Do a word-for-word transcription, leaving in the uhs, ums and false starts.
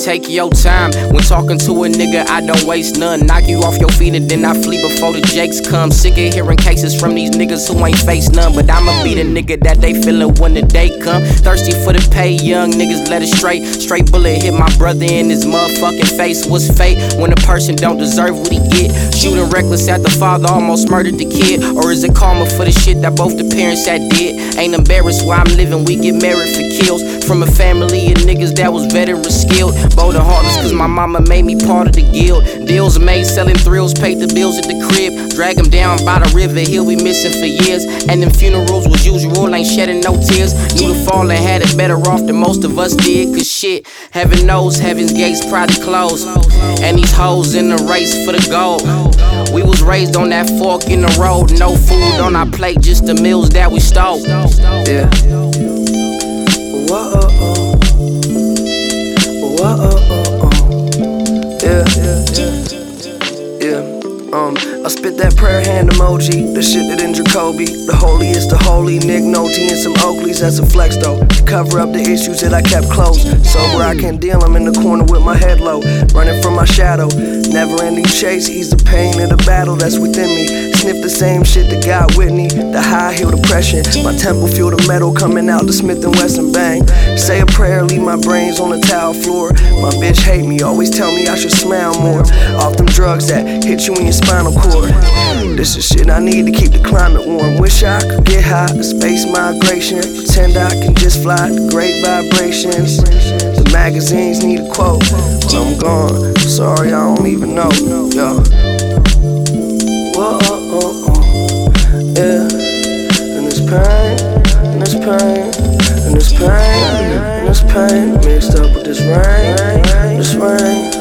take your time. When talking to a nigga, I don't waste none. Knock you off your feet and then I flee before the jakes come. Sick of hearing cases from these niggas who ain't face none. But I'ma be the nigga that they feelin' when the day come. Thirsty for the pay, young niggas let it straight. Straight bullet hit my brother in his motherfucking face. What's fate when a person don't deserve what he get? Shooting reckless at the father, almost murdered the kid. Or is it karma for the shit that both the parents had did? Ain't embarrassed where I'm living, we get married for kills. From a family of niggas that was veteran skilled. Bold and heartless cause my mama made me part of the guild. Deals made selling thrills, paid the bills at the crib. Drag him down by the river, he'll be missing for years. And them funerals was usual, ain't shedding no tears. Knew the fallen had it better off than most of us did. Cause shit, heaven knows heaven's gates probably closed. And these hoes in the race for the gold. We was raised on that fork in the road. No food on our plate, just the meals that we stole. Yeah. Whoa, oh, oh. Whoa, oh, oh. Yeah, yeah, yeah. Um, I spit that prayer hand emoji, the shit that in Jacoby. The holiest, the holy, Nick Nolte and some Oakleys, that's a flex though. To cover up the issues that I kept close. Sober, I can't deal, I'm in the corner with my head low. Running from my shadow, never ending chase, ease the pain of the battle that's within me. Sniff the same shit that got Whitney, the high heel depression. My temple feel the metal coming out the Smith and Wesson bang. Say a prayer, leave my brains on the tile floor. My bitch hate me, always tell me I should smile more. Off them drugs that hit you in your spinal cord. This is shit I need to keep the climate warm. Wish I could get high, space migration. Pretend I can just fly to great vibrations. The magazines need a quote, but I'm gone. Sorry, I don't even know. Yo. Whoa, oh, oh, oh. Yeah. And this pain, and this pain, and this pain, and this pain mixed up with this rain, this rain.